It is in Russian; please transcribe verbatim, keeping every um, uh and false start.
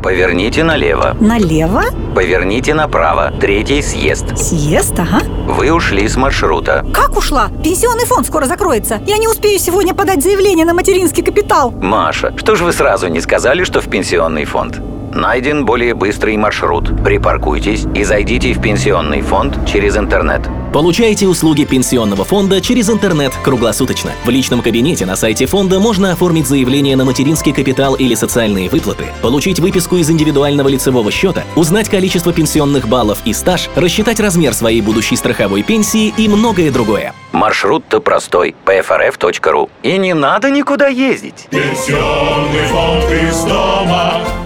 Поверните налево. Налево? Поверните направо. Третий съезд. Съезд, ага. Вы ушли с маршрута. Как ушла? Пенсионный фонд скоро закроется. Я не успею сегодня подать заявление на материнский капитал. Маша, что же вы сразу не сказали, что в пенсионный фонд? Найден более быстрый маршрут. Припаркуйтесь и зайдите в пенсионный фонд через интернет. Получайте услуги пенсионного фонда через интернет круглосуточно. В личном кабинете на сайте фонда можно оформить заявление на материнский капитал или социальные выплаты, получить выписку из индивидуального лицевого счета, узнать количество пенсионных баллов и стаж, рассчитать размер своей будущей страховой пенсии и многое другое. Маршрут-то простой. пэ эф эр эф точка ру. И не надо никуда ездить. Пенсионный фонд из дома.